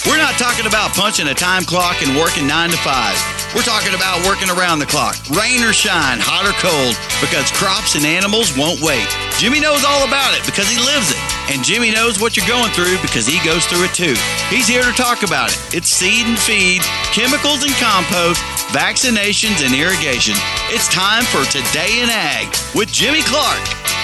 We're not talking about punching a time clock and working 9 to 5. We're talking about working around the clock, rain or shine, hot or cold, because crops and animals won't wait. Jimmy knows all about it because he lives it. And Jimmy knows what you're going through because he goes through it too. He's here to talk about it. It's seed and feed, chemicals and compost, vaccinations and irrigation. It's time for Today in Ag with Jimmy Clark.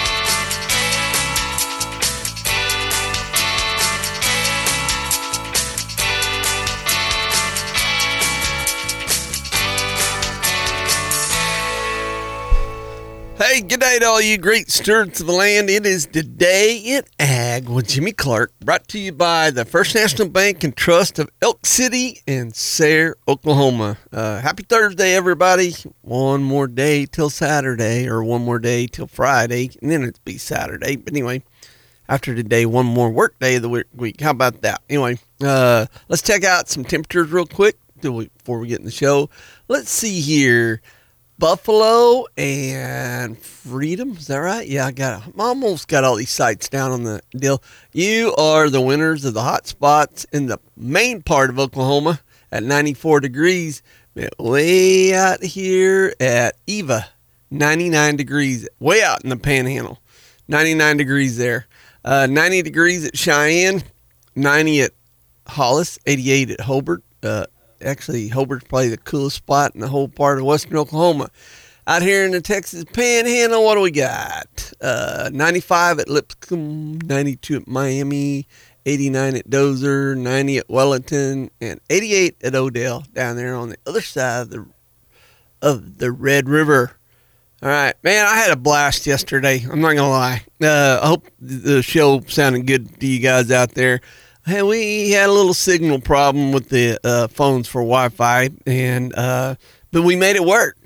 Hey, good day to all you great stewards of the land. It is Today in Ag with Jimmy Clark, brought to you by the First National Bank and Trust of Elk City and Sayre, Oklahoma. Happy Thursday, everybody. One more day till Saturday, or one more day till Friday, and then it'll be Saturday. But anyway, after today, one more work day of the week. How about that? Anyway, let's check out some temperatures real quick before we get in the show. Let's see here. Buffalo and Freedom, is that right? Yeah, I almost got all these sites down on the deal. You are the winners of the hot spots in the main part of Oklahoma at 94 degrees. Way out here at Eva, 99 degrees. Way out in the Panhandle, 99 degrees there. 90 degrees at Cheyenne, 90 at Hollis, 88 at Hobart. Actually, Hobart's probably the coolest spot in the whole part of western Oklahoma. Out here in the Texas Panhandle, what do we got? 95 at Lipscomb, 92 at Miami, 89 at Dozer, 90 at Wellington, and 88 at Odell down there on the other side of the Red River. All right, man, I had a blast yesterday. I'm not going to lie. I hope the show sounded good to you guys out there. Hey, we had a little signal problem with the phones for Wi-Fi, but we made it work.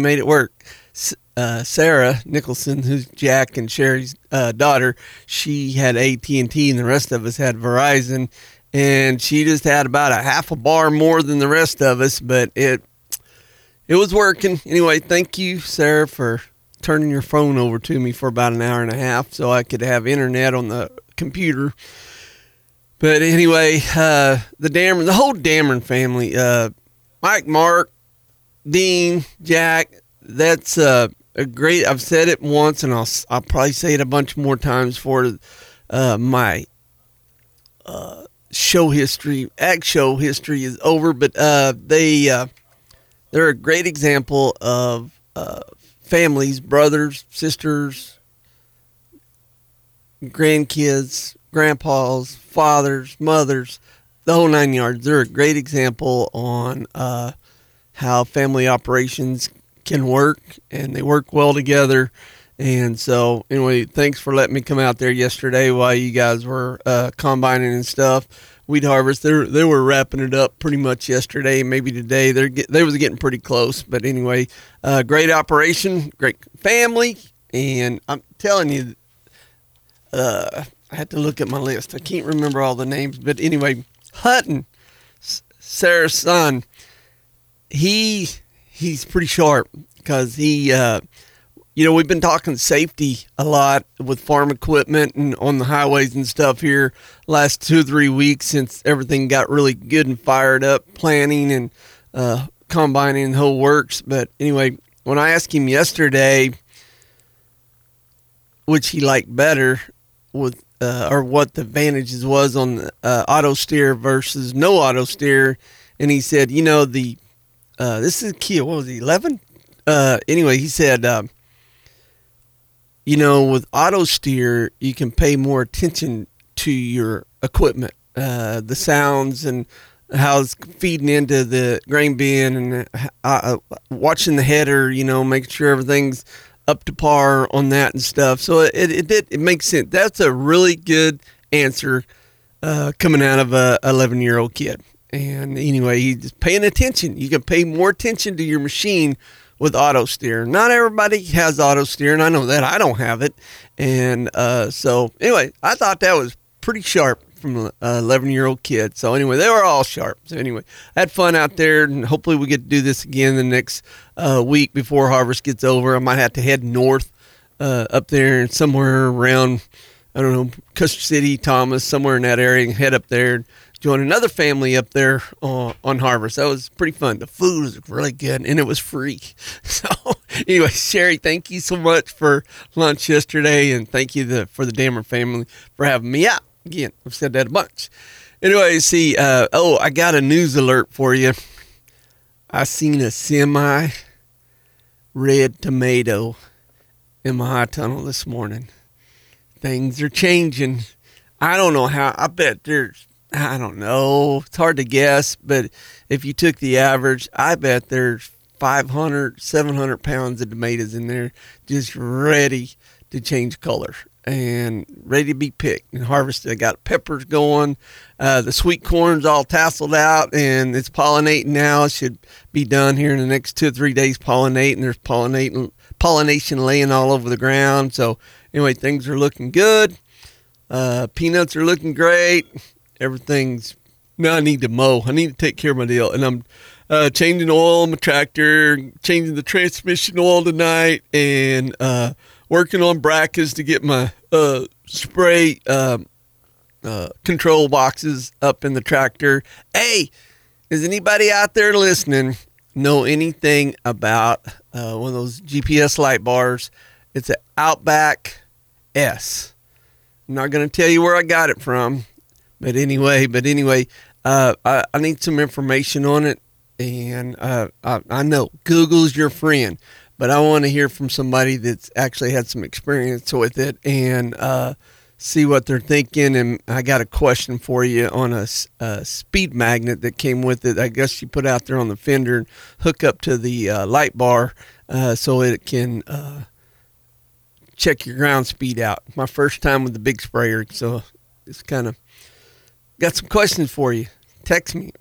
Sarah Nicholson, who's Jack and Sherry's daughter, she had AT&T, and the rest of us had Verizon, and she just had about a half a bar more than the rest of us, but it was working. Anyway, thank you, Sarah, for turning your phone over to me for about an hour and a half so I could have internet on the computer. But anyway, the whole Dameron family, Mike, Mark, Dean, Jack, that's a great, I've said it once and I'll probably say it a bunch more times for my show history. Ag show history is over, but they're a great example of families, brothers, sisters, grandkids, grandpas, fathers, mothers, the whole nine yards. They're a great example on how family operations can work, and they work well together. And so, anyway, thanks for letting me come out there yesterday while you guys were combining and stuff. Wheat harvest, they were wrapping it up pretty much yesterday, maybe today. They was getting pretty close, but anyway, great operation, great family, and I'm telling you, I had to look at my list. I can't remember all the names, but anyway, Hutton, Sarah's son, he's pretty sharp because we've been talking safety a lot with farm equipment and on the highways and stuff here last 2 or 3 weeks since everything got really good and fired up, planting and combining the whole works. But anyway, when I asked him yesterday which he liked better with or what the advantages was on auto steer versus no auto steer, and he said, this is Kia. What was he, 11? Anyway, he said, with auto steer, you can pay more attention to your equipment, the sounds and how it's feeding into the grain bin, and watching the header, making sure everything's up to par on that and stuff. So it makes sense. That's a really good answer coming out of a 11-year-old kid. And anyway, he's paying attention. You can pay more attention to your machine with auto steer. Not everybody has auto steer, and I know that. I don't have it. And so anyway, I thought that was pretty sharp from an 11-year-old kid. So anyway, they were all sharp. So anyway, I had fun out there, and hopefully we get to do this again the next week before harvest gets over. I might have to head north up there and somewhere around, I don't know, Custer City, Thomas, somewhere in that area, and head up there and join another family up there on Harvest. That was pretty fun. The food was really good, and it was free. So, anyway, Sherry, thank you so much for lunch yesterday, and thank you for the Dammer family for having me out. Again, I've said that a bunch. Anyway, see, I got a news alert for you. I seen a semi-red tomato in my high tunnel this morning. Things are changing. I don't know how. I bet I don't know. It's hard to guess, but if you took the average, I bet there's 500, 700 pounds of tomatoes in there just ready to change color and ready to be picked and harvested. I got peppers going. The sweet corn's all tasseled out, and it's pollinating now. It should be done here in the next 2 or 3 days pollinating. There's pollination laying all over the ground. So anyway, things are looking good. Peanuts are looking great. Now I need to mow. I need to take care of my deal. And I'm changing oil in my tractor, changing the transmission oil tonight, and working on brackets to get my spray control boxes up in the tractor. Hey, is anybody out there listening know anything about one of those GPS light bars? It's an Outback S. I'm not going to tell you where I got it from. But anyway, I need some information on it, and I know Google's your friend, but I want to hear from somebody that's actually had some experience with it and see what they're thinking. And I got a question for you on a speed magnet that came with it. I guess you put out there on the fender and hook up to the light bar so it can check your ground speed out. My first time with the big sprayer, so it's kind of got some questions for you. Text me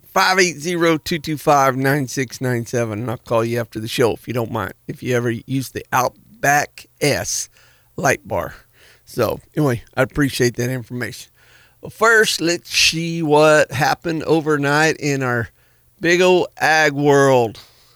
580-225-9697, and I'll call you after the show if you don't mind, if you ever use the Outback S light bar. So anyway, I appreciate that information. Well, first, let's see what happened overnight in our big old ag world.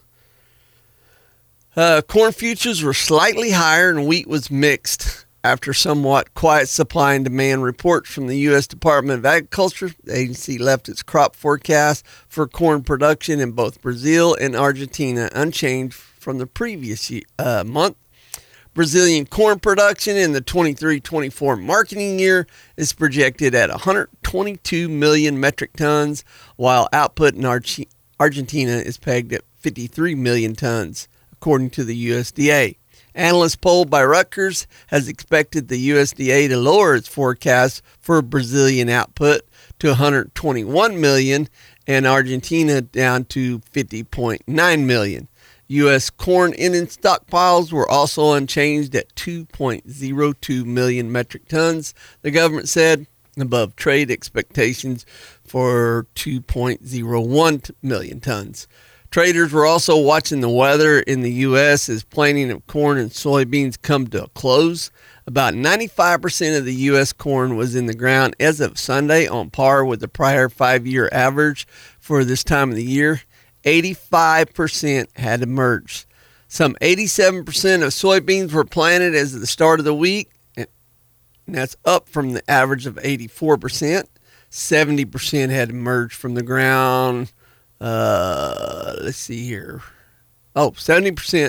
Corn futures were slightly higher and wheat was mixed after somewhat quiet supply and demand reports from the U.S. Department of Agriculture. The agency left its crop forecast for corn production in both Brazil and Argentina unchanged from the previous month. Brazilian corn production in the 23-24 marketing year is projected at 122 million metric tons, while output in Argentina is pegged at 53 million tons, according to the USDA. Analyst poll by Rutgers has expected the USDA to lower its forecast for Brazilian output to 121 million and Argentina down to 50.9 million. U.S. corn ending stockpiles were also unchanged at 2.02 million metric tons, the government said, above trade expectations for 2.01 million tons. Traders were also watching the weather in the U.S. as planting of corn and soybeans come to a close. About 95% of the U.S. corn was in the ground as of Sunday, on par with the prior 5-year average for this time of the year. 85% had emerged. Some 87% of soybeans were planted as of the start of the week, and that's up from the average of 84%. 70% had emerged from the ground. Let's see here. 70%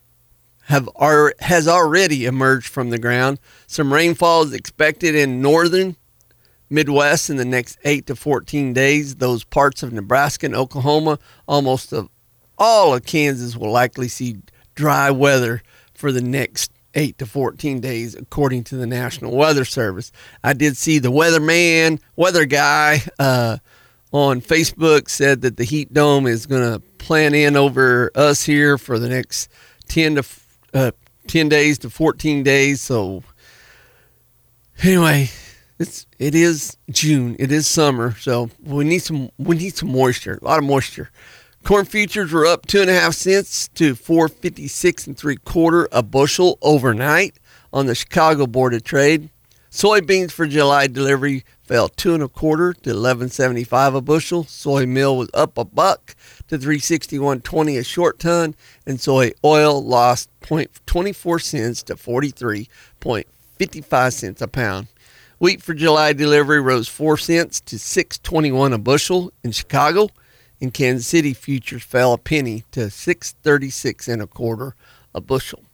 has already emerged from the ground. Some rainfall is expected in northern Midwest in the next 8 to 14 days. Those parts of Nebraska and Oklahoma, almost all of Kansas will likely see dry weather for the next 8 to 14 days, according to the National Weather Service. I did see the weather guy on Facebook said that the heat dome is going to plan in over us here for the next 10 days to 14 days. So anyway, it is June. It is summer, so we need some moisture. A lot of moisture. Corn futures were up 2.5 cents to $4.56 3/4 a bushel overnight on the Chicago Board of Trade. Soybeans for July delivery fell 2 1/4 to $11.75 a bushel. Soy meal was up $1 to $3.6120 a short ton, and soy oil lost 0.24 cents to 43.55 cents a pound. Wheat for July delivery rose 4 cents to $6.21 a bushel in Chicago. In Kansas City, futures fell a penny to $6.36 and a quarter a bushel.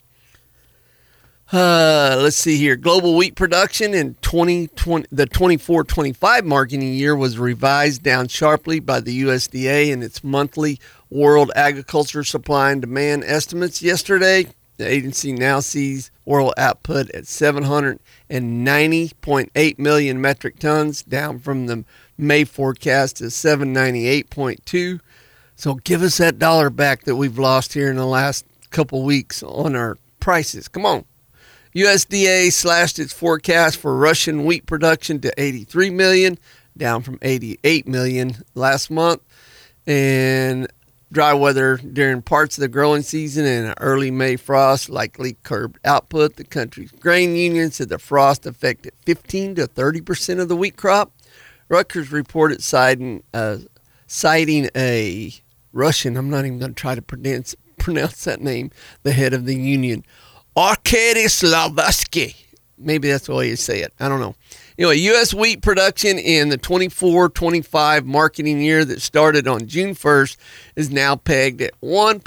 Let's see here. Global wheat production in the 24-25 marketing year was revised down sharply by the USDA in its monthly World Agriculture Supply and Demand estimates yesterday. The agency now sees world output at 790.8 million metric tons, down from the May forecast of 798.2. So give us that dollar back that we've lost here in the last couple weeks on our prices. Come on. USDA slashed its forecast for Russian wheat production to 83 million, down from 88 million last month. And dry weather during parts of the growing season and early May frost likely curbed output. The country's grain union said the frost affected 15 to 30% of the wheat crop. Rutgers reported citing a Russian, I'm not even going to try to pronounce that name, the head of the union, Arkady Slavsky. Maybe that's the way you say it. I don't know. Anyway, U.S. wheat production in the 24-25 marketing year that started on June 1st is now pegged at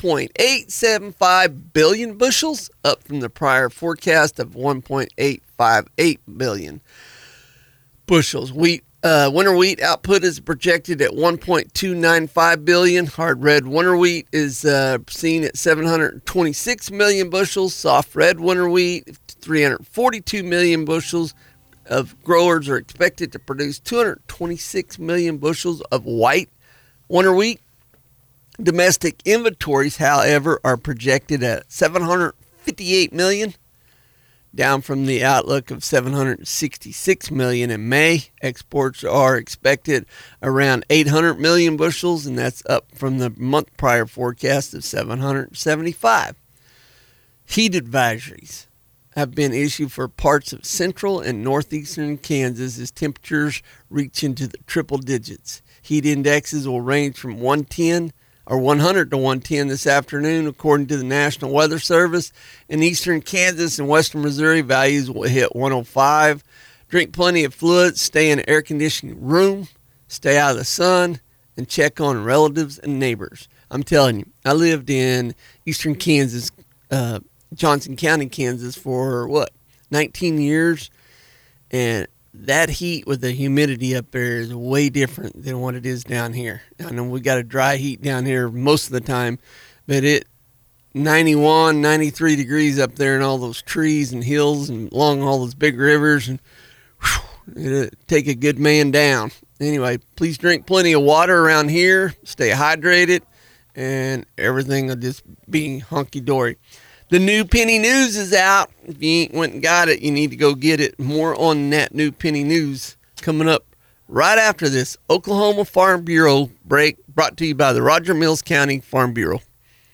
1.875 billion bushels, up from the prior forecast of 1.858 billion bushels. Winter wheat output is projected at 1.295 billion. Hard red winter wheat is seen at 726 million bushels. Soft red winter wheat, 342 million bushels. Of growers are expected to produce 226 million bushels of white winter wheat. Domestic inventories, however, are projected at 758 million. Down from the outlook of 766 million in May. Exports are expected around 800 million bushels, and that's up from the month prior forecast of 775. Heat advisories have been issued for parts of central and northeastern Kansas as temperatures reach into the triple digits. Heat indexes will range from 100 to 110 this afternoon, according to the National Weather Service. In eastern Kansas and western Missouri, values will hit 105. Drink plenty of fluids, stay in an air-conditioned room, stay out of the sun, and check on relatives and neighbors. I'm telling you, I lived in eastern Kansas, Johnson County, Kansas for 19 years, and that heat with the humidity up there is way different than what it is down here. I know we got a dry heat down here most of the time, but it 91, 93 degrees up there in all those trees and hills and along all those big rivers, and it'll take a good man down. Anyway, please drink plenty of water around here, stay hydrated, and everything will just be hunky-dory. The new Penny News is out. If you ain't went and got it, you need to go get it. More on that new Penny News coming up right after this Oklahoma Farm Bureau break, brought to you by the Roger Mills County Farm Bureau.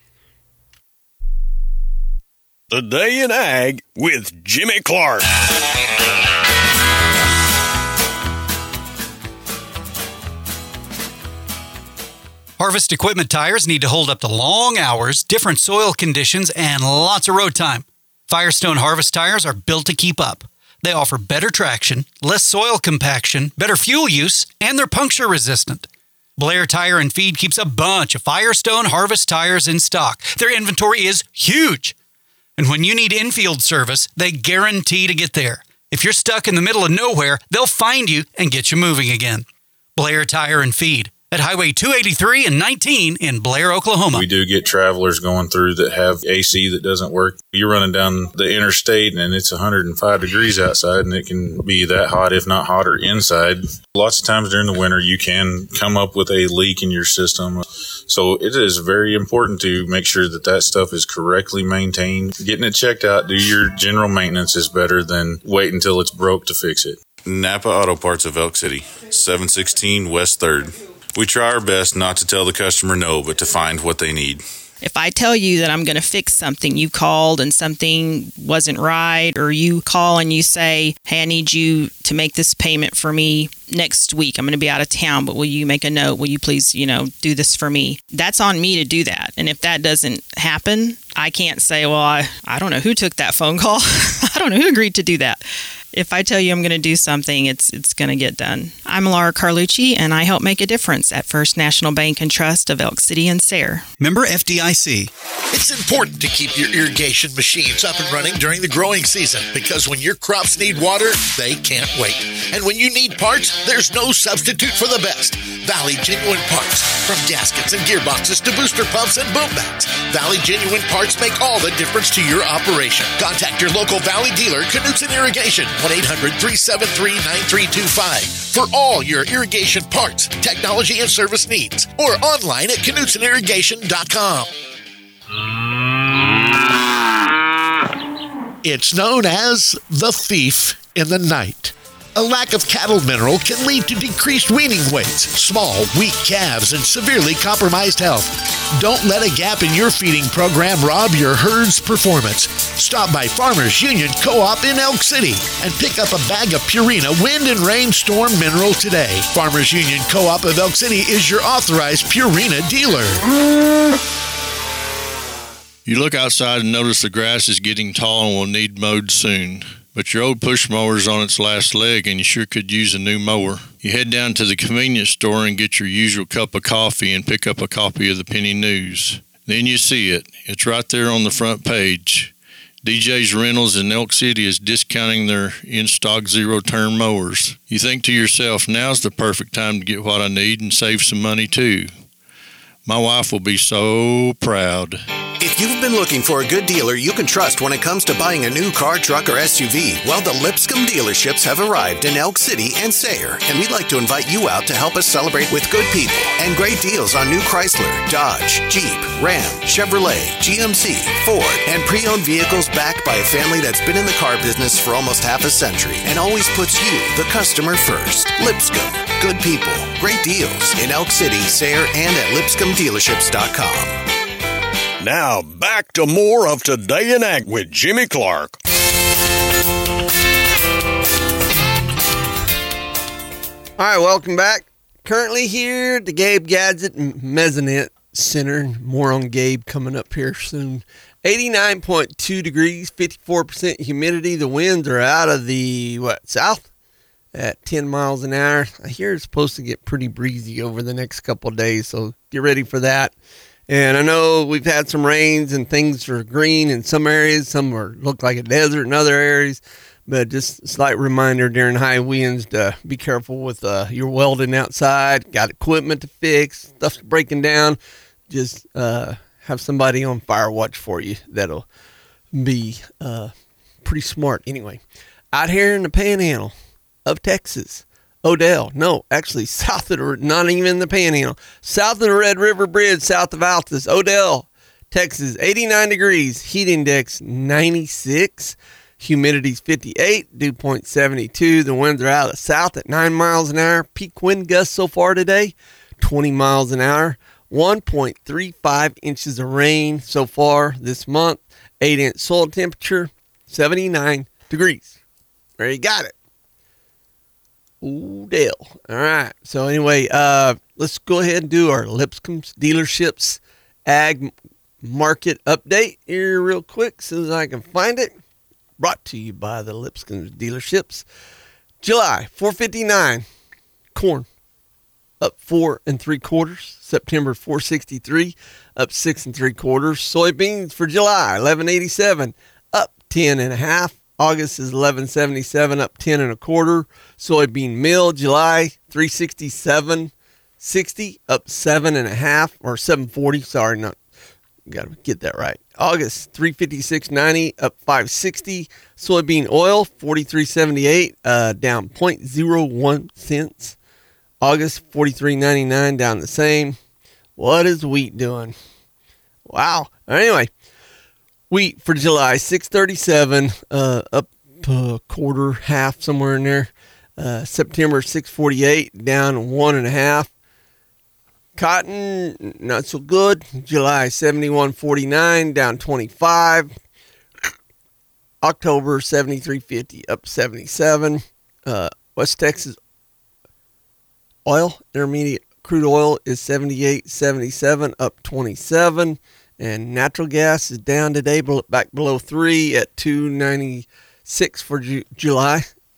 The Day in Ag with Jimmy Clark. Harvest equipment tires need to hold up to long hours, different soil conditions, and lots of road time. Firestone Harvest tires are built to keep up. They offer better traction, less soil compaction, better fuel use, and they're puncture resistant. Blair Tire and Feed keeps a bunch of Firestone Harvest tires in stock. Their inventory is huge. And when you need infield service, they guarantee to get there. If you're stuck in the middle of nowhere, they'll find you and get you moving again. Blair Tire and Feed at Highway 283 and 19 in Blair, Oklahoma. We do get travelers going through that have AC that doesn't work. You're running down the interstate and it's 105 degrees outside, and it can be that hot, if not hotter, inside. Lots of times during the winter, you can come up with a leak in your system. So it is very important to make sure that that stuff is correctly maintained. Getting it checked out, do your general maintenance is better than wait until it's broke to fix it. Napa Auto Parts of Elk City, 716 West 3rd. We try our best not to tell the customer no, but to find what they need. If I tell you that I'm going to fix something, you called and something wasn't right, or you call and you say, hey, I need you to make this payment for me next week. I'm going to be out of town, but will you make a note? Will you please, do this for me? That's on me to do that. And if that doesn't happen, I can't say, well, I don't know who took that phone call. I don't know who agreed to do that. If I tell you I'm going to do something, it's going to get done. I'm Laura Carlucci, and I help make a difference at First National Bank and Trust of Elk City and Sayre. Member FDIC. It's important to keep your irrigation machines up and running during the growing season because when your crops need water, they can't wait. And when you need parts, there's no substitute for the best. Valley Genuine Parts. From gaskets and gearboxes to booster pumps and boom bags, Valley Genuine Parts make all the difference to your operation. Contact your local Valley dealer, Knutson Irrigation, 1-800-373-9325 for all your irrigation parts, technology, and service needs. Or online at KnutsonIrrigation.com. It's known as the thief in the night. A lack of cattle mineral can lead to decreased weaning weights, small, weak calves, and severely compromised health. Don't let a gap in your feeding program rob your herd's performance. Stop by Farmers Union Co-op in Elk City and pick up a bag of Purina Wind and Rainstorm Mineral today. Farmers Union Co-op of Elk City is your authorized Purina dealer. You look outside and notice the grass is getting tall and will need mowed soon. But your old push mower's on its last leg and you sure could use a new mower. You head down to the convenience store and get your usual cup of coffee and pick up a copy of the Penny News. Then you see it. It's right there on the front page. DJ's Rentals in Elk City is discounting their in-stock zero-turn mowers. You think to yourself, now's the perfect time to get what I need and save some money too. My wife will be so proud. If you've been looking for a good dealer you can trust when it comes to buying a new car, truck, or SUV, well, the Lipscomb dealerships have arrived in Elk City and Sayre, and we'd like to invite you out to help us celebrate with good people and great deals on new Chrysler, Dodge, Jeep, Ram, Chevrolet, GMC, Ford, and pre-owned vehicles backed by a family that's been in the car business for almost half a century and always puts you, the customer, first. Lipscomb, good people, great deals in Elk City, Sayre, and at lipscombdealerships.com. Now, back to more of Today in Ag with Jimmy Clark. All right, welcome back. Currently here at the Gabe Gadget Mezzanette Center. More on Gabe coming up here soon. 89.2 degrees, 54% humidity. The winds are out of the, south at 10 miles an hour. I hear it's supposed to get pretty breezy over the next couple of days, so get ready for that. And I know we've had some rains and things are green in some areas. Some look like a desert in other areas. But just a slight reminder during high winds to be careful with your welding outside. Got equipment to fix. Stuff's breaking down. Just have somebody on fire watch for you. That'll be pretty smart. Anyway, out here in the Panhandle of Texas. Odell, no, actually south of the, not even in the Panhandle, south of the Red River Bridge, south of Altus, Odell, Texas, 89 degrees, heat index 96, humidity's 58, dew point 72, the winds are out of the south at 9 miles an hour, peak wind gusts so far today, 20 miles an hour, 1.35 inches of rain so far this month, 8-inch soil temperature, 79 degrees. There you got it. Odell. All right. So anyway, let's go ahead and do our Lipscomb dealerships ag market update here real quick as soon as I can find it. Brought to you by the Lipscomb dealerships. July, 459. Corn up 4 3/4. September, 463, up 6 3/4. Soybeans for July, 1187, up 10 1/2. August is 1177, up 10 1/4. Soybean meal, July 367.60, up 7 1/2 or 740. Sorry, not got to get that right. August 356.90, up 560. Soybean oil 43.78, down 0.01 cents. August 43.99, down the same. What is wheat doing? Wow. Anyway. Wheat for July, 637, up a quarter, half, somewhere in there. September, 648, down 1 1/2. Cotton, not so good. July, 71.49, down 25. October, 73.50, up 77. West Texas oil, intermediate crude oil is 78.77, up 27. And natural gas is down today, back below 3 at $2.96 for July.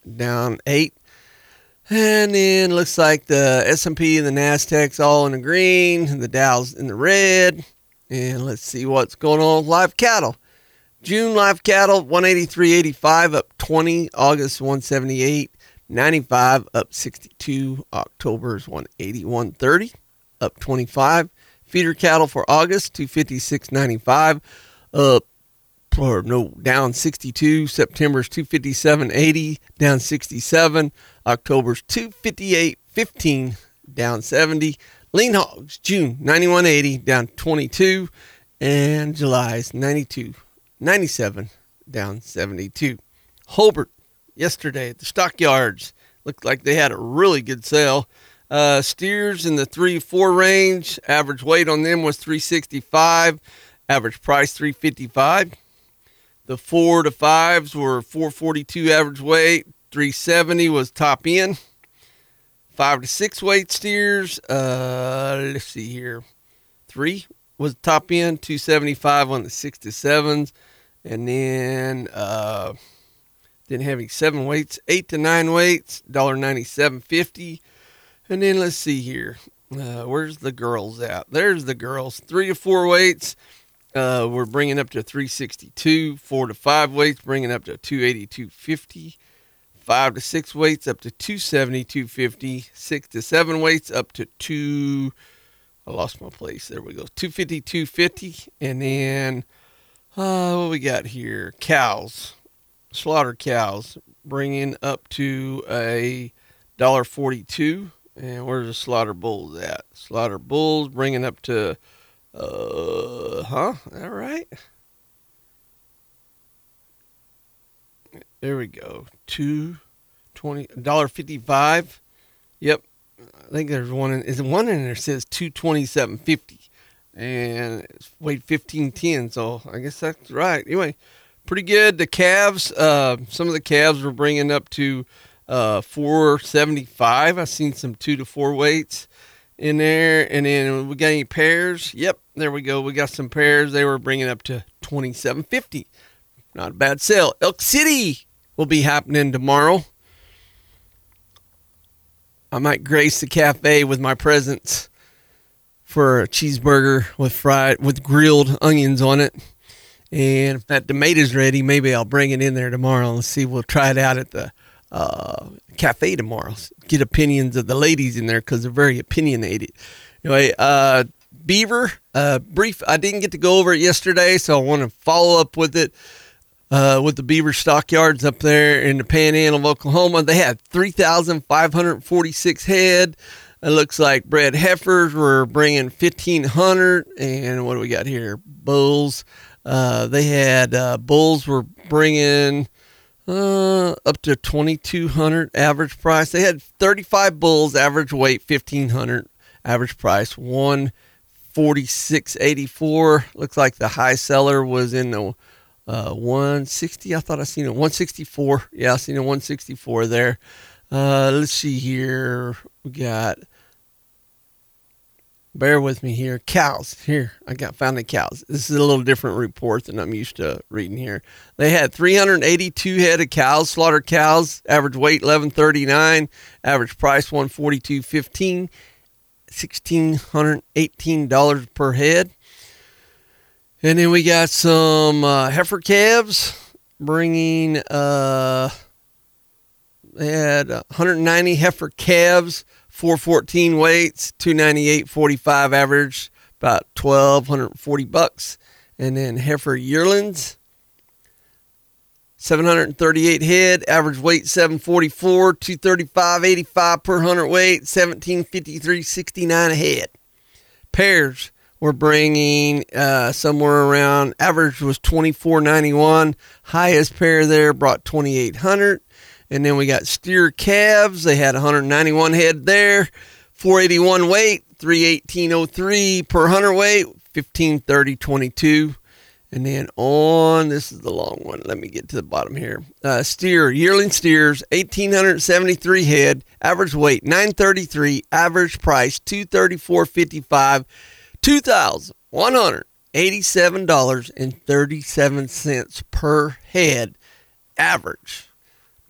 down 8. And then looks like the S&P and the NASDAQ's all in the green, the Dow's in the red. And let's see what's going on with live cattle. June live cattle 183.85 up 20, August 178.95 up 62, October's 181.30 up 25. Feeder cattle for August 256.95 up down 62. September's 257.80 down 67. October's 258.15 down 70. Lean hogs June 91.80 down 22, and July's 92.97 down 72. Hobart yesterday at the stockyards looked like they had a really good sale. Steers in the 3-4 range, average weight on them was 365, average price 355. The 4 to 5s were 442 average weight, 370 was top end. 5 to 6 weight steers, let's see here. 3 was top end, 275 on the 6 to 7s, and then didn't have any 7 weights. 8 to 9 weights, $1.9750. And then let's see here. Where's the girls at? There's the girls. 3 to 4 weights, we're bringing up to 362. 4 to 5 weights, bringing up to 282.50. 5 to 6 weights up to 270.250. 6 to 7 weights up to I lost my place. There we go. 250.250. And then what we got here? Cows, slaughter cows, bringing up to a $1.42. And where's the slaughter bulls at? Slaughter bulls bringing up to all right. There we go. $1.55. Yep. I think there's one in there that says 227.50, and it's weighed 1510. So I guess that's right. Anyway, pretty good. The calves, some of the calves were bringing up to 475. I've seen some 2 to 4 weights in there. And then we got any pairs? Yep, there we go. We got some pairs. They were bringing up to 27.50. Not a bad sale. Elk City will be happening tomorrow. I might grace the cafe with my presence for a cheeseburger with grilled onions on it. And if that tomato's ready, maybe I'll bring it in there tomorrow and see. We'll try it out at the cafe tomorrow. Get opinions of the ladies in there because they're very opinionated. Anyway, beaver, brief. I didn't get to go over it yesterday, so I want to follow up with it. With the beaver stockyards up there in the Panhandle of Oklahoma, they had 3,546 head. It looks like bred heifers were bringing 1,500. And what do we got here? Bulls. They had bulls were bringing up to 2,200 average price. They had 35 bulls, average weight 1,500, average price 146.84. Looks like the high seller was in the 160. I thought I seen a 164. Yeah, I seen a 164 there. Let's see here. We got, bear with me here. Cows. Here, found the cows. This is a little different report than I'm used to reading here. They had 382 head of cows, slaughter cows, average weight 1139, average price 142.15, $1,618 per head. And then we got some heifer calves bringing, they had 190 heifer calves, 414 weights, 298.45 average, about $1,240. And then heifer yearlings, 738 head, average weight 744, 235.85 per 100 weight, 1753.69 a head. Pairs, we're bringing somewhere around, average was $24.91. Highest pair there brought $2,800. And then we got steer calves. They had 191 head there, 481 weight, 318.03 per 100 weight, 1530.22. And then on, this is the long one. Let me get to the bottom here. Yearling steers, 1,873 head, average weight 933, average price $234.55. $2,187.37 per head, average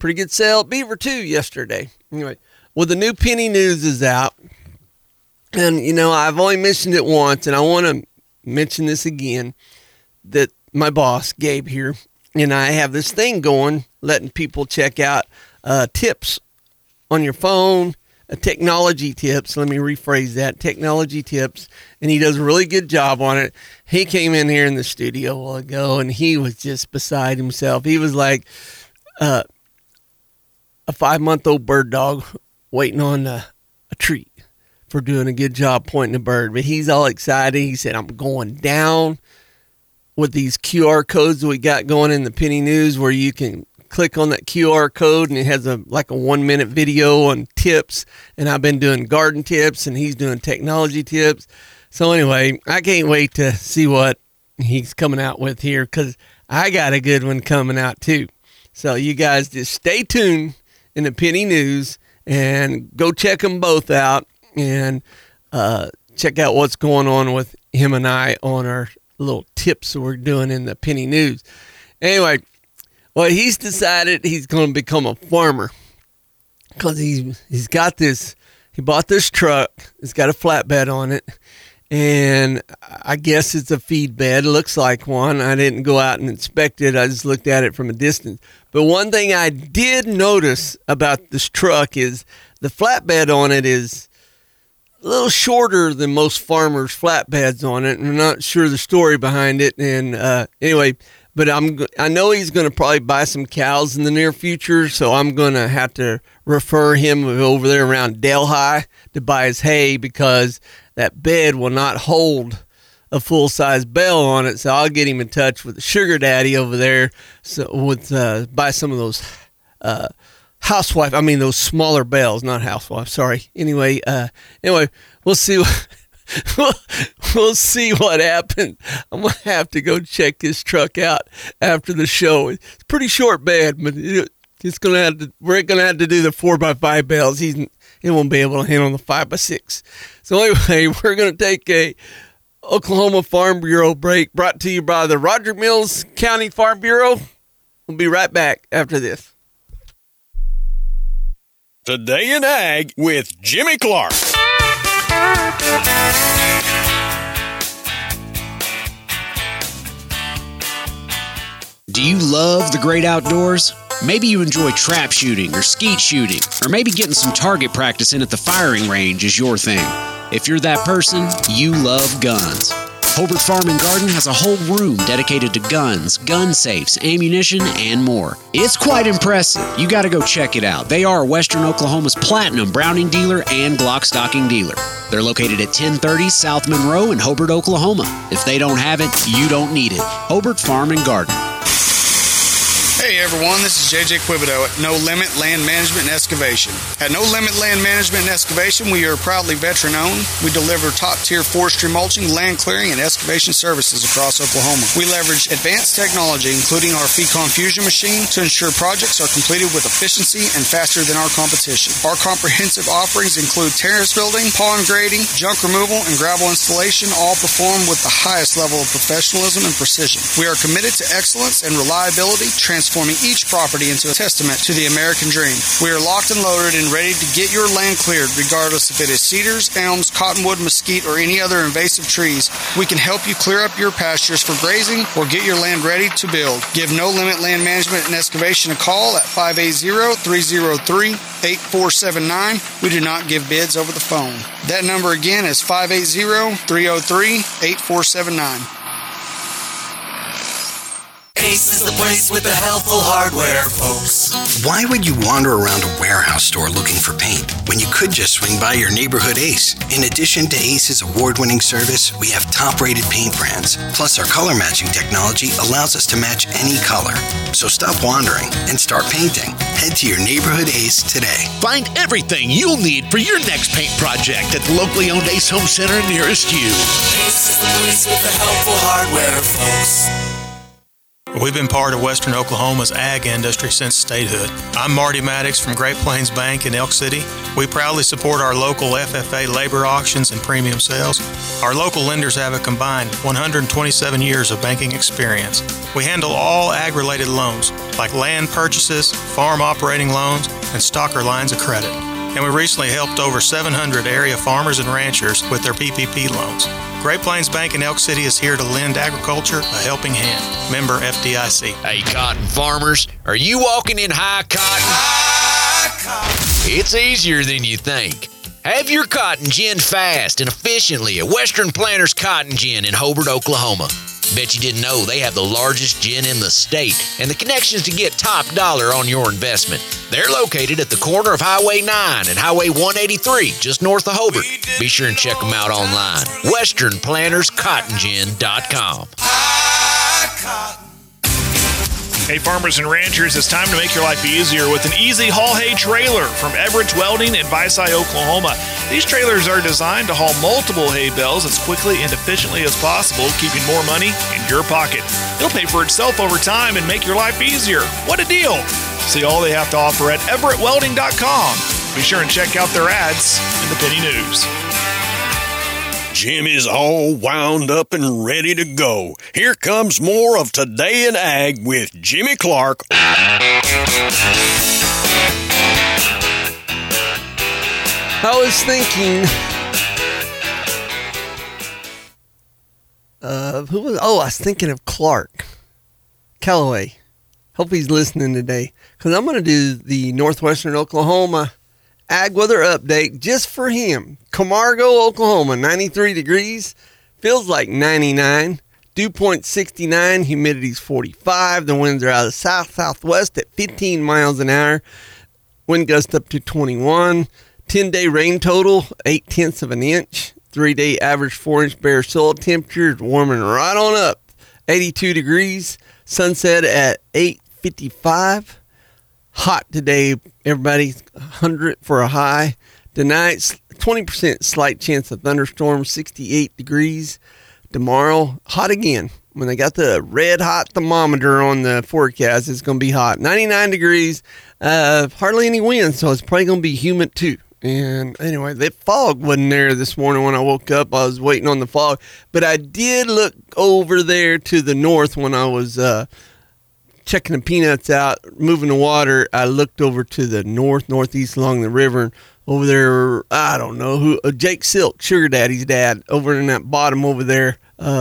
pretty good sale at Beaver too yesterday. Anyway, well, the new Penny News is out. And, I've only mentioned it once, and I want to mention this again, that my boss, Gabe here, and I have this thing going, letting people check out tips on your phone, technology tips. Let me rephrase that, technology tips. And he does a really good job on it. He came in here in the studio a while ago, and he was just beside himself. He was like a 5-month-old bird dog waiting on a treat for doing a good job pointing a bird. But he's all excited. He said, I'm going down with these QR codes that we got going in the Penny News, where you can click on that QR code and it has a 1-minute video on tips. And I've been doing garden tips and he's doing technology tips. So anyway, I can't wait to see what he's coming out with here, because I got a good one coming out too. So you guys just stay tuned in the Penny News and go check them both out. And check out what's going on with him and I on our little tips that we're doing in the Penny News. Anyway, well, he's decided he's going to become a farmer, because he's got this. He bought this truck. It's got a flatbed on it, and I guess it's a feed bed. It looks like one. I didn't go out and inspect it. I just looked at it from a distance. But one thing I did notice about this truck is the flatbed on it is a little shorter than most farmers' flatbeds on it. And I'm not sure the story behind it. And anyway, but I know he's going to probably buy some cows in the near future, so I'm going to have to refer him over there around Delhi to buy his hay, because that bed will not hold a full-size bale on it. So I'll get him in touch with the sugar daddy over there, buy some of those those smaller bales, not housewife. Sorry. Anyway, we'll see. We'll see what happens. I'm gonna have to go check his truck out after the show. It's a pretty short bed, but we're gonna have to do the 4x5 bales. He won't be able to handle the 5x6. So anyway, we're gonna take a Oklahoma Farm Bureau break, brought to you by the Roger Mills County Farm Bureau. We'll be right back after this. Today in Ag with Jimmy Clark. Do you love the great outdoors? Maybe you enjoy trap shooting or skeet shooting, or maybe getting some target practice in at the firing range is your thing. If you're that person, you love guns. Hobart Farm and Garden has a whole room dedicated to guns, gun safes, ammunition, and more. It's quite impressive. You got to go check it out. They are Western Oklahoma's platinum Browning dealer and Glock stocking dealer. They're located at 1030 South Monroe in Hobart, Oklahoma. If they don't have it, you don't need it. Hobart Farm and Garden. Hey everyone, this is JJ Quibido at No Limit Land Management and Excavation. At No Limit Land Management and Excavation, we are proudly veteran-owned. We deliver top-tier forestry mulching, land clearing, and excavation services across Oklahoma. We leverage advanced technology, including our Fecon Fusion machine, to ensure projects are completed with efficiency and faster than our competition. Our comprehensive offerings include terrace building, pond grading, junk removal, and gravel installation, all performed with the highest level of professionalism and precision. We are committed to excellence and reliability, transforming each property into a testament to the American dream. We are locked and loaded and ready to get your land cleared, regardless if it is cedars, elms, cottonwood, mesquite, or any other invasive trees. We can help you clear up your pastures for grazing or get your land ready to build. Give No Limit Land Management and Excavation a call at 580-303-8479. We do not give bids over the phone. That number again is 580-303-8479. Ace is the place with the helpful hardware, folks. Why would you wander around a warehouse store looking for paint when you could just swing by your neighborhood Ace? In addition to Ace's award-winning service, we have top-rated paint brands. Plus, our color matching technology allows us to match any color. So stop wandering and start painting. Head to your neighborhood Ace today. Find everything you'll need for your next paint project at the locally owned Ace Home Center nearest you. Ace is the place with the helpful hardware, folks. We've been part of Western Oklahoma's ag industry since statehood. I'm Marty Maddox from Great Plains Bank in Elk City. We proudly support our local FFA labor auctions and premium sales. Our local lenders have a combined 127 years of banking experience. We handle all ag-related loans, like land purchases, farm operating loans, and stocker lines of credit. And we recently helped over 700 area farmers and ranchers with their PPP loans. Great Plains Bank in Elk City is here to lend agriculture a helping hand. Member FDIC. Hey, cotton farmers, are you walking in high cotton? It's easier than you think. Have your cotton ginned fast and efficiently at Western Planters Cotton Gin in Hobart, Oklahoma. Bet you didn't know they have the largest gin in the state and the connections to get top dollar on your investment. They're located at the corner of Highway 9 and Highway 183, just north of Hobart. Be sure and check them out online. WesternPlantersCottonGin.com. Hey farmers and ranchers, it's time to make your life easier with an easy haul hay trailer from Everett Welding in Visay, Oklahoma. These trailers are designed to haul multiple hay bales as quickly and efficiently as possible, keeping more money in your pocket. It'll pay for itself over time and make your life easier. What a deal! See all they have to offer at EverettWelding.com. Be sure and check out their ads in the Penny News. Jim is all wound up and ready to go. Here comes more of Today in Ag with Jimmy Clark. I was thinking, I was thinking of Clark Calloway. Hope he's listening today, because I'm going to do the Northwestern Oklahoma Ag Weather Update just for him. Camargo, Oklahoma, 93 degrees, feels like 99. Dew point 69, humidity's 45. The winds are out of south-southwest at 15 miles an hour. Wind gust up to 21. 10-day rain total, 0.8 of an inch. 3-day average 4-inch bare soil temperature is warming right on up, 82 degrees. Sunset at 8:55. Hot today, everybody. 100 for a high. Tonight, 20% slight chance of thunderstorms, 68 degrees. Tomorrow, hot again. When they got the red hot thermometer on the forecast, it's going to be hot. 99 degrees, hardly any wind, so it's probably going to be humid too. And anyway, that fog wasn't there this morning when I woke up. I was waiting on the fog. But I did look over there to the north when I was checking the peanuts out, moving the water. I looked over to the northeast along the river. And over there, I don't know who, Jake Silk, Sugar Daddy's dad, over in that bottom over there.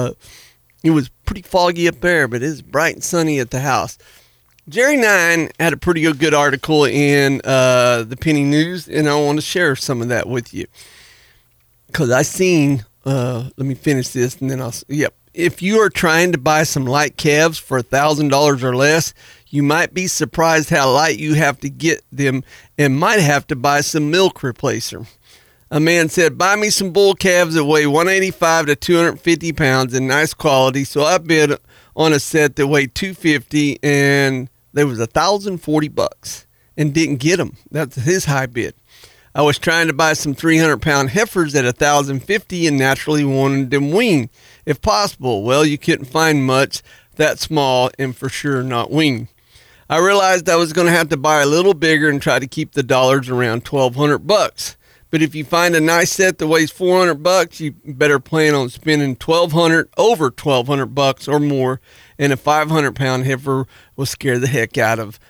It was pretty foggy up there, but it's bright and sunny at the house. Jerry Nine had a pretty good article in the Penny News, and I want to share some of that with you. Because I seen, let me finish this, and then if you are trying to buy some light calves for $1,000 or less, you might be surprised how light you have to get them and might have to buy some milk replacer. A man said, buy me some bull calves that weigh 185 to 250 pounds in nice quality. So I bid on a set that weighed 250, and there was $1,040 and didn't get them. That's his high bid. I was trying to buy some 300-pound heifers at $1,050 and naturally wanted them weaned, if possible. Well, you couldn't find much that small and for sure not weaned. I realized I was going to have to buy a little bigger and try to keep the dollars around $1,200. But if you find a nice set that weighs $400, you better plan on spending over $1,200 or more. And a 500-pound heifer will scare the heck out of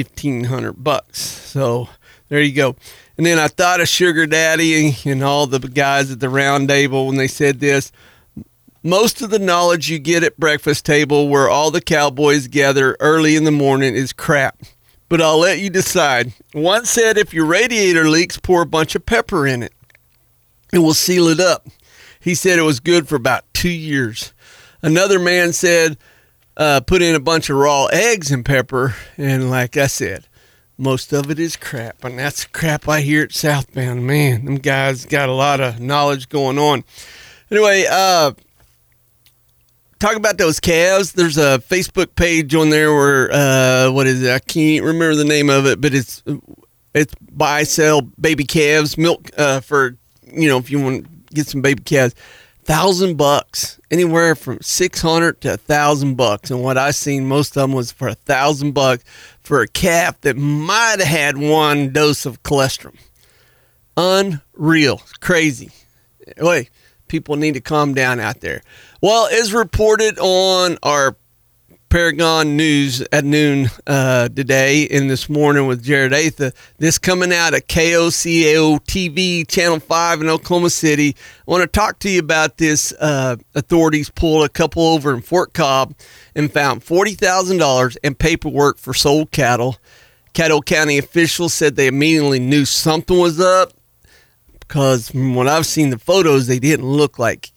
$1,500. So there you go. And then I thought of Sugar Daddy and all the guys at the round table when they said this. Most of the knowledge you get at breakfast table where all the cowboys gather early in the morning is crap. But I'll let you decide. One said if your radiator leaks, pour a bunch of pepper in it. It will seal it up. He said it was good for about 2 years. Another man said put in a bunch of raw eggs and pepper. And like I said, most of it is crap. And that's crap I hear at Southbound. Man, them guys got a lot of knowledge going on. Anyway, talk about those calves. There's a Facebook page on there where, what is it? I can't remember the name of it, but it's buy, sell baby calves, milk for, if you want to get some baby calves. $1,000, anywhere from $600 to $1,000. And what I seen, most of them was for $1,000 for a calf that might have had one dose of cholesterol. Unreal, crazy. Wait, people need to calm down out there. Well, as reported on our Paragon News at noon today and this morning with Jared Atha, this coming out of KOCO TV, Channel 5 in Oklahoma City. I want to talk to you about this. Authorities pulled a couple over in Fort Cobb and found $40,000 in paperwork for sold cattle. Caddo County officials said they immediately knew something was up because from what I've seen the photos, they didn't look like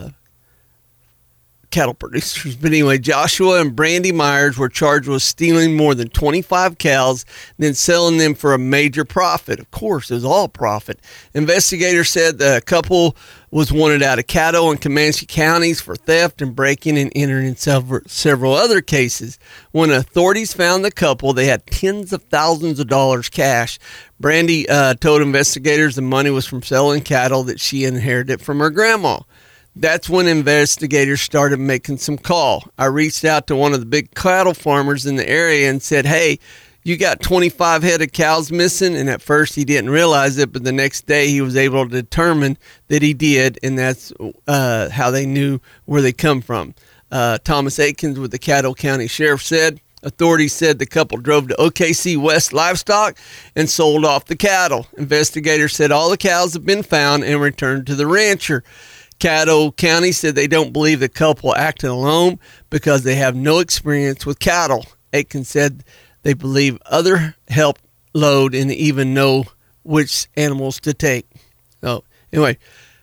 cattle producers. But anyway, Joshua and Brandy Myers were charged with stealing more than 25 cows, then selling them for a major profit. Of course, it was all profit. Investigators said the couple was wanted out of Caddo and Comanche counties for theft and breaking and entering in several other cases. When authorities found the couple, they had tens of thousands of dollars cash. Brandy told investigators the money was from selling cattle that she inherited from her grandma. That's when investigators started making some call. I reached out to one of the big cattle farmers in the area and said, hey, you got 25 head of cows missing? And at first he didn't realize it, but the next day he was able to determine that he did, and that's how they knew where they come from. Thomas Aikens with the Caddo County Sheriff said, authorities said the couple drove to OKC West Livestock and sold off the cattle. Investigators said all the cows have been found and returned to the rancher. Caddo County said they don't believe the couple acted alone because they have no experience with cattle. Aiken said they believe other helped load and even know which animals to take. So anyway,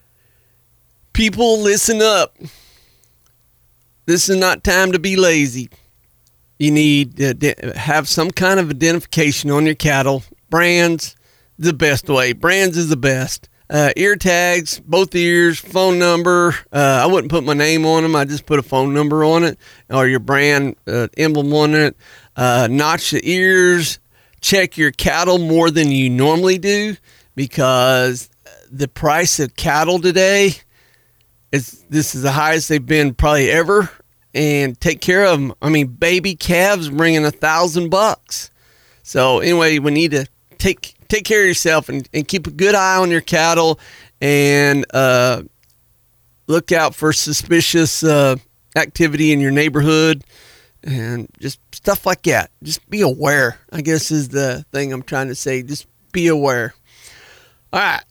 people listen up. This is not time to be lazy. You need to have some kind of identification on your cattle. Brands, the best way. Brands is the best. Ear tags, both ears, phone number. I wouldn't put my name on them. I just put a phone number on it or your brand emblem on it. Notch the ears. Check your cattle more than you normally do because the price of cattle today this is the highest they've been probably ever. And take care of them. I mean, baby calves bringing $1,000. So anyway, we need to take care of yourself and keep a good eye on your cattle and look out for suspicious activity in your neighborhood and just stuff like that. Just be aware, I guess is the thing I'm trying to say. Just be aware. All right.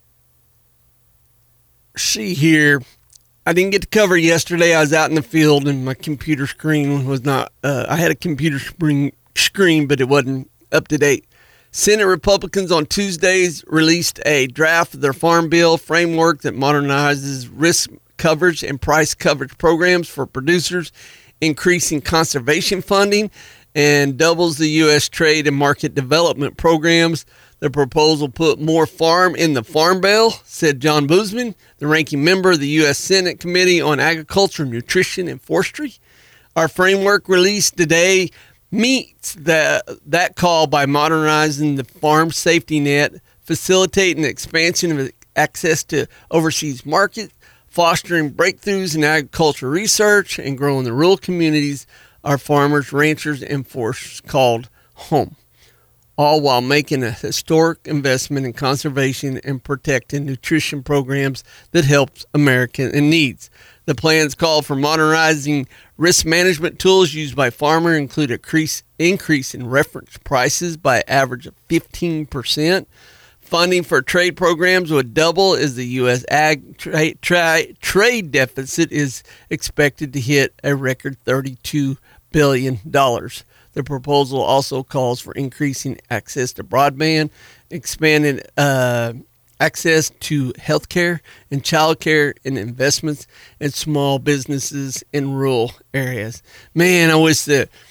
See here. I didn't get to cover yesterday. I was out in the field and my computer screen was not, I had a computer screen, but it wasn't up to date. Senate Republicans on Tuesdays released a draft of their Farm Bill framework that modernizes risk coverage and price coverage programs for producers, increasing conservation funding, and doubles the U.S. trade and market development programs. The proposal put more farm in the Farm Bill, said John Boozman, the ranking member of the U.S. Senate Committee on Agriculture, Nutrition, and Forestry. Our framework released today meets that call by modernizing the farm safety net, facilitating the expansion of access to overseas markets, fostering breakthroughs in agricultural research, and growing the rural communities our farmers, ranchers, and foresters called home, all while making a historic investment in conservation and protecting nutrition programs that helps Americans in needs. The plans call for modernizing risk management tools used by farmers, include increase in reference prices by average of 15%. Funding for trade programs would double as the U.S. ag trade deficit is expected to hit a record $32 billion. The proposal also calls for increasing access to broadband, expanding access to health care and child care, and investments in small businesses in rural areas. Man, I wish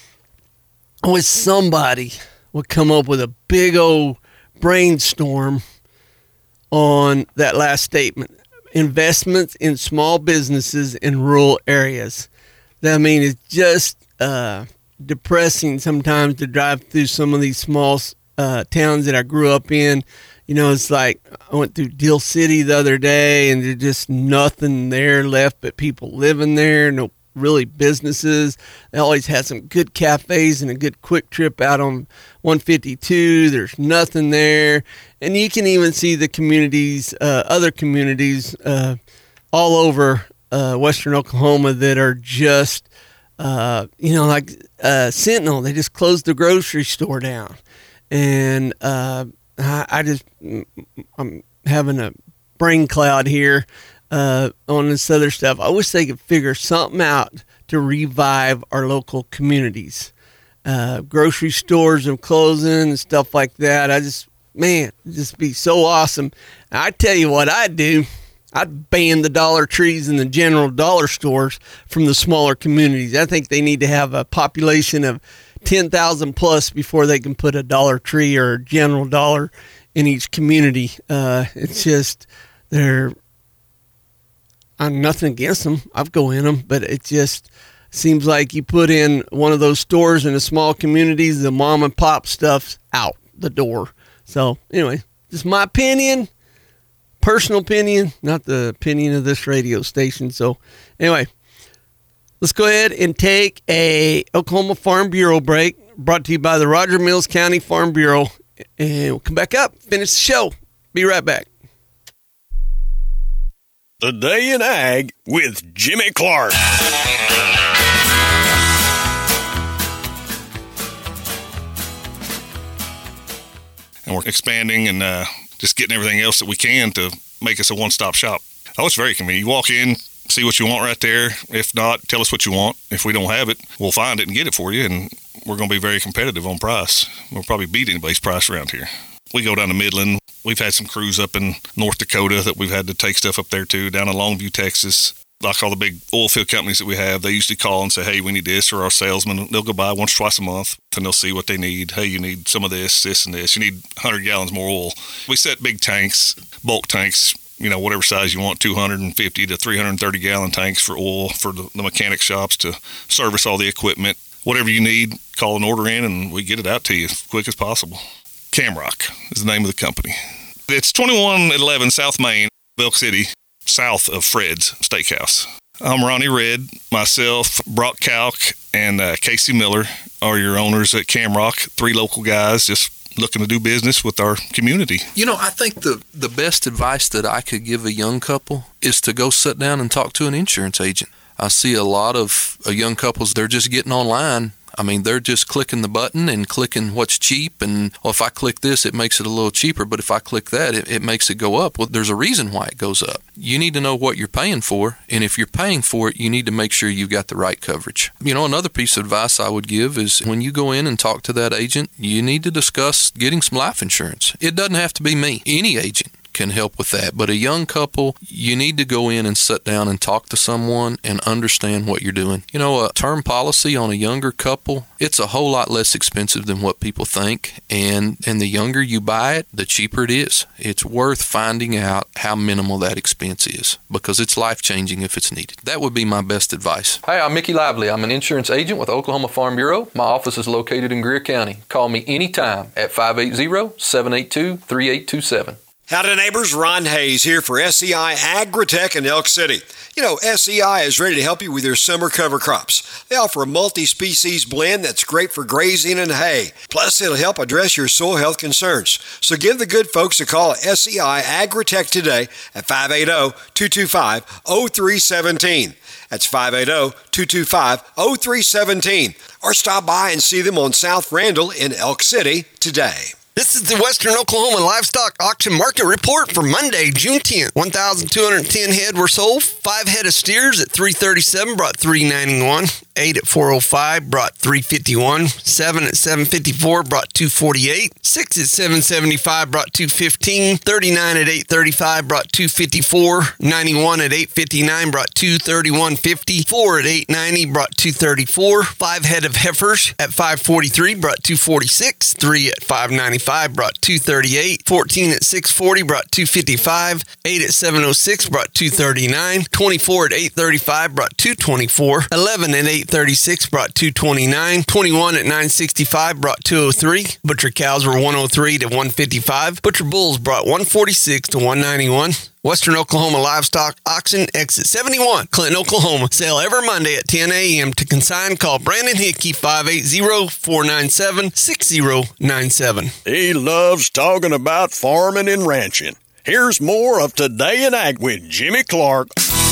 somebody would come up with a big old brainstorm on that last statement. Investments in small businesses in rural areas. I mean, it's just depressing sometimes to drive through some of these small towns that I grew up in. It's like I went through Deal City the other day, and there's just nothing there left but people living there. No really businesses. They always had some good cafes and a good quick trip out on 152. There's nothing there. And you can even see the communities, other communities all over western Oklahoma that are just, like Sentinel. They just closed the grocery store down. And I'm having a brain cloud here on this other stuff. I wish they could figure something out to revive our local communities. Grocery stores are closing and stuff like that. It'd just be so awesome. And I tell you what I'd do. I'd ban the Dollar Trees and the general dollar stores from the smaller communities. I think they need to have a population of 10,000 plus before they can put a Dollar Tree or a General Dollar in each community. It's just I'm nothing against them. I'd go in them, but it just seems like you put in one of those stores in the small communities, the mom and pop stuff's out the door. So anyway, just my opinion, personal opinion, not the opinion of this radio station. So anyway, let's go ahead and take a Oklahoma Farm Bureau break, brought to you by the Roger Mills County Farm Bureau. And we'll come back up, finish the show. Be right back. Today in Ag with Jimmy Clark. And we're expanding and just getting everything else that we can to make us a one-stop shop. Oh, it's very convenient. You walk in, see what you want right there. If not, tell us what you want. If we don't have it, we'll find it and get it for you, and we're going to be very competitive on price. We'll probably beat anybody's price around here. We go down to Midland. We've had some crews up in North Dakota that we've had to take stuff up there too, down in Longview, Texas. Like all the big oil field companies that we have, they usually call and say, hey, we need this, or our salesmen, they'll go by once or twice a month and they'll see what they need. Hey, you need some of this, this, and this. You need 100 gallons more oil. We set big tanks, bulk tanks, whatever size you want, 250 to 330 gallon tanks for oil for the mechanic shops to service all the equipment. Whatever you need, call an order in and we get it out to you as quick as possible. Camrock is the name of the company. It's 2111 South Main, Elk City, south of Fred's Steakhouse. I'm Ronnie Red. Myself, Brock Kalk, and Casey Miller are your owners at Camrock. 3 local guys just looking to do business with our community. I think the best advice that I could give a young couple is to go sit down and talk to an insurance agent. I see a lot of young couples, they're just getting online. They're just clicking the button and clicking what's cheap. And if I click this, it makes it a little cheaper. But if I click that, it makes it go up. Well, there's a reason why it goes up. You need to know what you're paying for. And if you're paying for it, you need to make sure you've got the right coverage. Another piece of advice I would give is when you go in and talk to that agent, you need to discuss getting some life insurance. It doesn't have to be me. Any agent can help with that. But a young couple, you need to go in and sit down and talk to someone and understand what you're doing. A term policy on a younger couple, it's a whole lot less expensive than what people think. And the younger you buy it, the cheaper it is. It's worth finding out how minimal that expense is because it's life-changing if it's needed. That would be my best advice. Hi, I'm Mickey Lively. I'm an insurance agent with Oklahoma Farm Bureau. My office is located in Greer County. Call me anytime at 580-782-3827. Howdy neighbors, Ron Hayes here for SEI Agritech in Elk City. SEI is ready to help you with your summer cover crops. They offer a multi-species blend that's great for grazing and hay. Plus, it'll help address your soil health concerns. So give the good folks a call at SEI Agritech today at 580-225-0317. That's 580-225-0317. Or stop by and see them on South Randall in Elk City today. This is the Western Oklahoma Livestock Auction Market Report for Monday, June 10th. 1,210 head were sold. 5 head of steers at $337 brought $391. 8 at $405 brought $351. 7 at $754 brought $248. 6 at $775 brought $215. 39 at $835 brought $254. 91 at $859 brought $231.50. 4 at $890 brought $234. 5 head of heifers at $543 brought $246. 3 at $595 235 brought 238. 14 at 640 brought 255. 8 at 706 brought 239. 24 at 835 brought 224. 11 at 836 brought 229. 21 at 965 brought 203. Butcher cows were 103 to 155. Butcher bulls brought 146 to 191. Western Oklahoma Livestock Auction, exit 71, Clinton, Oklahoma. Sale every Monday at 10 a.m. To consign, call Brandon Hickey, 580-497-6097. He loves talking about farming and ranching. Here's more of Today in Ag with Jimmy Clark.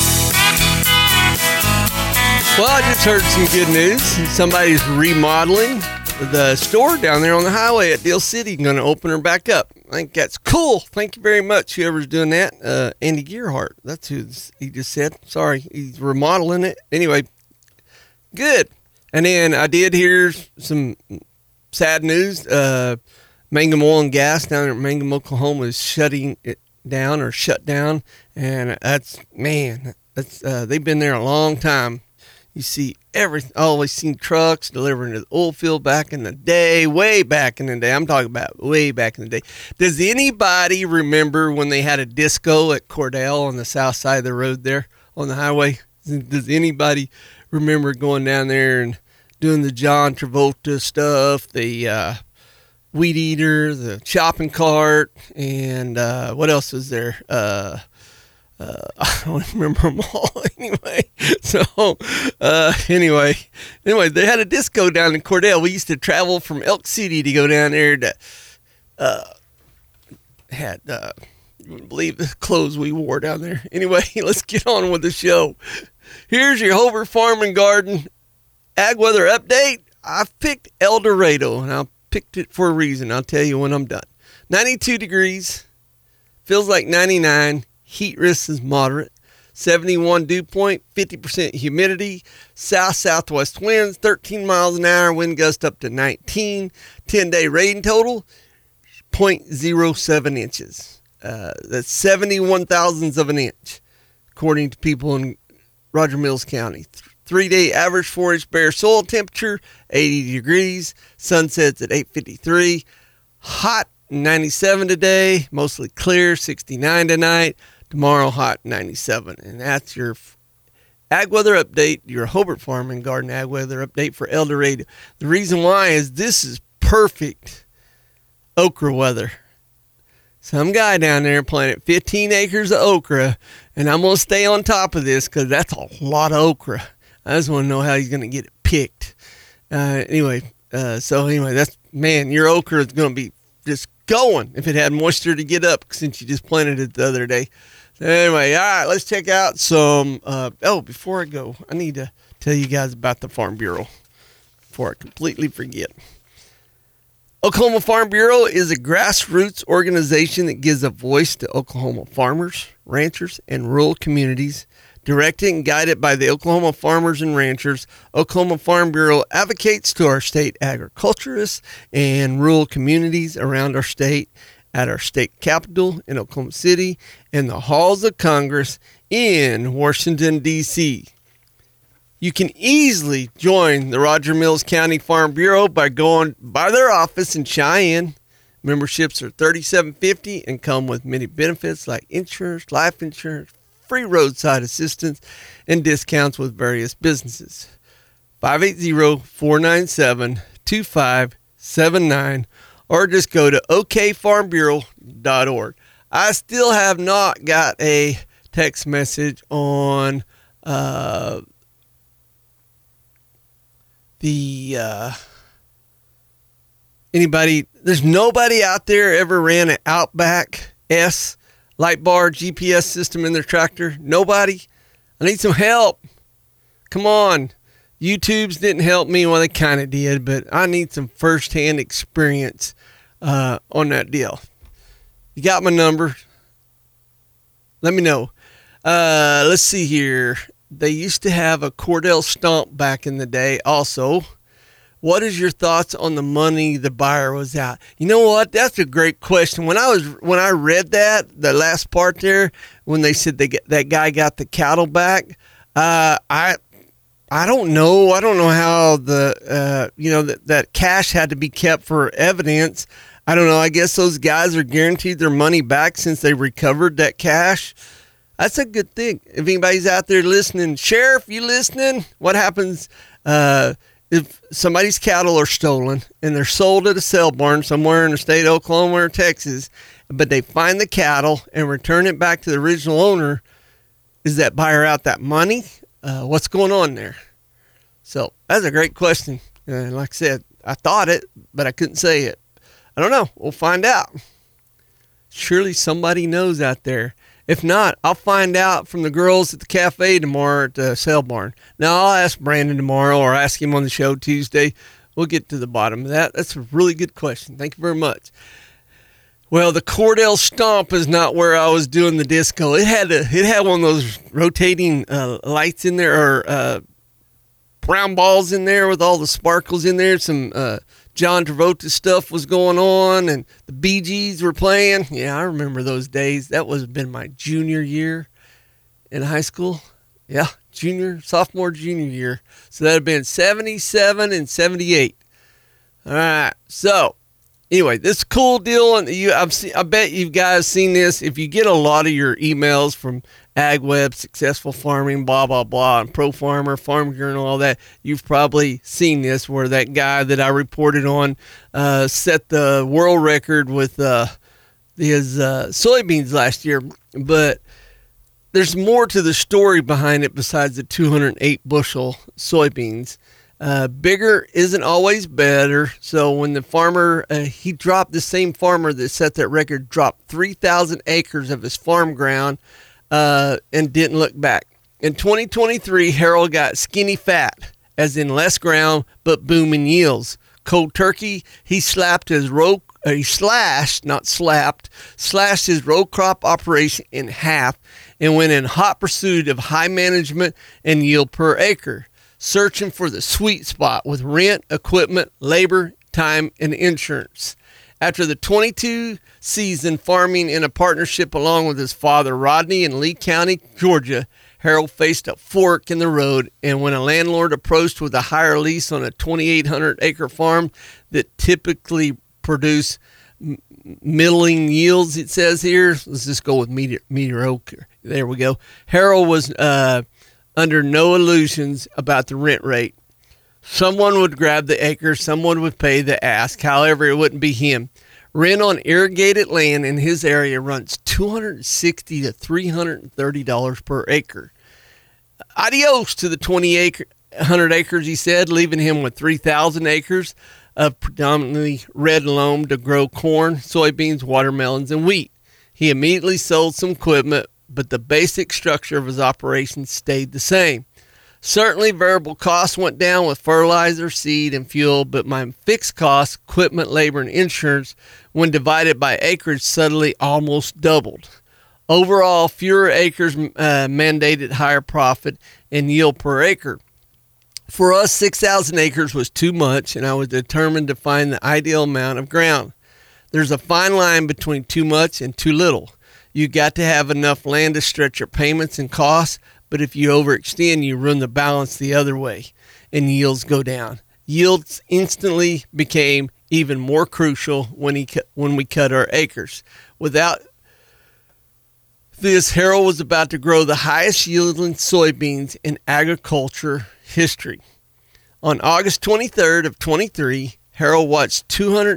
Well, I just heard some good news. Somebody's remodeling the store down there on the highway at Deal City. Going to open her back up. I think that's cool. Thank you very much, whoever's doing that. Andy Gearhart. That's who he just said. Sorry, he's remodeling it. Anyway, good. And then I did hear some sad news. Mangum Oil and Gas down at Mangum, Oklahoma is shutting it down or shut down. And that's they've been there a long time. You see always seen trucks delivering to the oil field back in the day, way back in the day. I'm talking about way back in the day. Does anybody remember when they had a disco at Cordell on the south side of the road there on the highway? Does anybody remember going down there and doing the John Travolta stuff, the weed eater, the shopping cart, and what else was there? I don't remember them all anyway. So, anyway, they had a disco down in Cordell. We used to travel from Elk City to go down there to, you wouldn't believe the clothes we wore down there. Anyway, let's get on with the show. Here's your Hobart Farm and Garden Ag Weather Update. I've picked El Dorado, and I picked it for a reason. I'll tell you when I'm done. 92 degrees, feels like 99. Heat risk is moderate. 71 dew point, 50% humidity. South-southwest winds, 13 miles an hour. Wind gust up to 19. 10-day rain total, 0.07 inches. That's 71 thousandths of an inch, according to people in Roger Mills County. 3-day average forage bare soil temperature, 80 degrees. Sunsets at 8:53. Hot, 97 today. Mostly clear, 69 tonight. Tomorrow, hot, 97. And that's your ag weather update, your Hobart Farm and Garden ag weather update for El Dorado. The reason why is this is perfect okra weather. Some guy down there planted 15 acres of okra, and I'm going to stay on top of this because that's a lot of okra. I just want to know how he's going to get it picked. Anyway, that's, your okra is going to be just going if it had moisture to get up since you just planted it the other day. So anyway, all right, let's check out some. Before I go, I need to tell you guys about the Farm Bureau before I completely forget. Oklahoma Farm Bureau is a grassroots organization that gives a voice to Oklahoma farmers, ranchers, and rural communities. Directed and guided by the Oklahoma farmers and ranchers, Oklahoma Farm Bureau advocates to our state agriculturists and rural communities around our state, at our state capitol in Oklahoma City, and the halls of Congress in Washington, D.C. You can easily join the Roger Mills County Farm Bureau by going by their office in Cheyenne. Memberships are $37.50 and come with many benefits like insurance, life insurance, free roadside assistance, and discounts with various businesses. 580-497-2579, or just go to okfarmbureau.org. I still have not got a text message on anybody. There's nobody out there ever ran an Outback S light bar GPS system in their tractor. Nobody. I need some help. Come on. YouTube's didn't help me. Well, they kind of did, but I need some firsthand experience on that deal. You got my number. Let me know. Let's see here. They used to have a Cordell Stomp back in the day also. What is your thoughts on the money the buyer was out? You know what? That's a great question. When I read that, the last part there, when they said that guy got the cattle back, I don't know. I don't know how that cash had to be kept for evidence. I don't know. I guess those guys are guaranteed their money back since they recovered that cash. That's a good thing. If anybody's out there listening, Sheriff, you listening? What happens if somebody's cattle are stolen and they're sold at a sale barn somewhere in the state of Oklahoma or Texas, but they find the cattle and return it back to the original owner? Is that buyer out that money? What's going on there? So that's a great question. Like I said, I thought it, but I couldn't say it. I don't know. We'll find out. Surely somebody knows out there. If not, I'll find out from the girls at the cafe tomorrow at the sale barn. Now, I'll ask Brandon tomorrow or ask him on the show Tuesday. We'll get to the bottom of that. That's a really good question. Thank you very much. Well, the Cordell Stomp is not where I was doing the disco. It had one of those rotating lights in there, or brown balls in there with all the sparkles in there. Some John Travolta stuff was going on, and the Bee Gees were playing. Yeah, I remember those days. That was been my junior year in high school. Yeah, sophomore, junior year. So that had been 77 and 78. All right, so anyway, this cool deal, and I bet you guys seen this. If you get a lot of your emails from AgWeb, Successful Farming, blah, blah, blah, and Pro Farmer, Farm Journal, all that, you've probably seen this where that guy that I reported on set the world record with his soybeans last year. But there's more to the story behind it besides the 208 bushel soybeans. Bigger isn't always better. So when the farmer, the same farmer that set that record, dropped 3,000 acres of his farm ground and didn't look back. In 2023, Harold got skinny fat, as in less ground, but booming yields. Cold turkey, he slashed his row crop operation in half and went in hot pursuit of high management and yield per acre, searching for the sweet spot with rent, equipment, labor, time, and insurance. After the 22 season farming in a partnership along with his father, Rodney, in Lee County, Georgia, Harold faced a fork in the road, and when a landlord approached with a higher lease on a 2,800 acre farm that typically produce middling yields, it says here, let's just go with mediocre. There we go. Harold was under no illusions about the rent rate. Someone would grab the acre, someone would pay the ask. However, it wouldn't be him. Rent on irrigated land in his area runs $260 to $330 per acre. Adios to the 2,800 acres, he said, leaving him with 3,000 acres of predominantly red loam to grow corn, soybeans, watermelons, and wheat. He immediately sold some equipment, but the basic structure of his operation stayed the same. Certainly, variable costs went down with fertilizer, seed, and fuel, but my fixed costs, equipment, labor, and insurance, when divided by acreage, suddenly almost doubled. Overall, fewer acres mandated higher profit and yield per acre. For us, 6,000 acres was too much, and I was determined to find the ideal amount of ground. There's a fine line between too much and too little. You got to have enough land to stretch your payments and costs, but if you overextend, you run the balance the other way, and yields go down. Yields instantly became even more crucial when we cut our acres. Without this, Harold was about to grow the highest yielding soybeans in agriculture history. On August 23rd of 23, Harold watched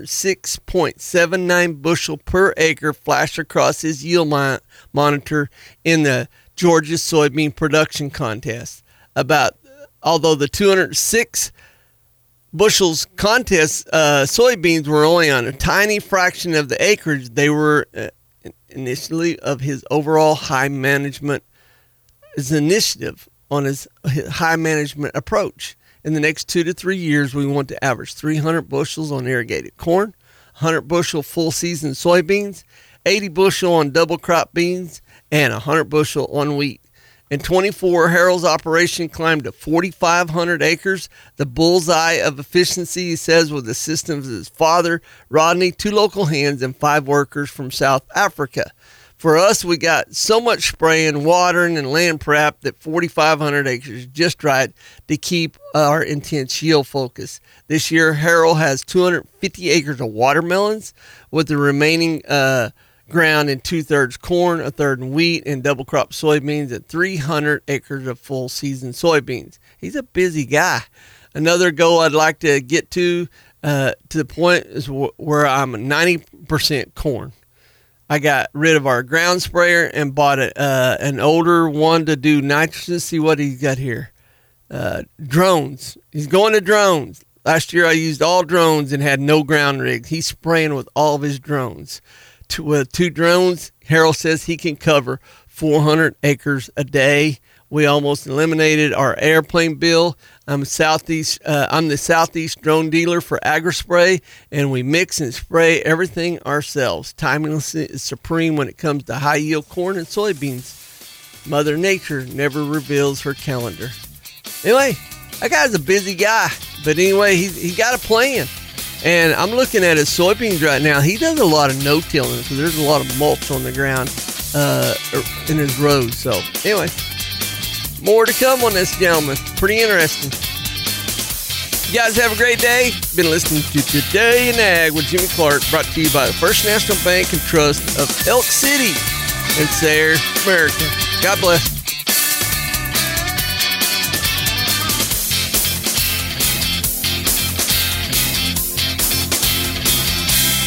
206.79 bushel per acre flash across his yield monitor in the Georgia soybean production contest. Although the 206 bushels contest soybeans were only on a tiny fraction of the acreage, they were initially of his overall high management, his initiative on his high management approach. In the next 2 to 3 years, we want to average 300 bushels on irrigated corn, 100 bushel full season soybeans, 80 bushel on double crop beans, and 100 bushel on wheat. In 24, Harold's operation climbed to 4,500 acres. The bullseye of efficiency, he says, with the assistance of his father, Rodney, 2 local hands, and 5 workers from South Africa. For us, we got so much spraying, watering, and land prep that 4,500 acres is just right to keep our intense yield focus. This year, Harold has 250 acres of watermelons, with the remaining ground in 2/3 corn, 1/3 in wheat, and double crop soybeans, and 300 acres of full season soybeans. He's a busy guy. Another goal I'd like to get to the point is where I'm 90% corn. I got rid of our ground sprayer and bought an older one to do nitrogen. See what he's got here. Drones. He's going to drones. Last year I used all drones and had no ground rigs. He's spraying with all of his drones. With 2 drones, Harold says he can cover 400 acres a day. We almost eliminated our airplane bill. I'm the Southeast drone dealer for AgriSpray, and we mix and spray everything ourselves. Timing is supreme when it comes to high-yield corn and soybeans. Mother Nature never reveals her calendar. Anyway, that guy's a busy guy, but anyway, he got a plan. And I'm looking at his soybeans right now. He does a lot of no-tilling because there's a lot of mulch on the ground in his rows. So anyway, more to come on this, gentleman. Pretty interesting. You guys have a great day. Been listening to Today in Ag with Jimmy Clark, brought to you by the First National Bank and Trust of Elk City and Sayre, America. God bless.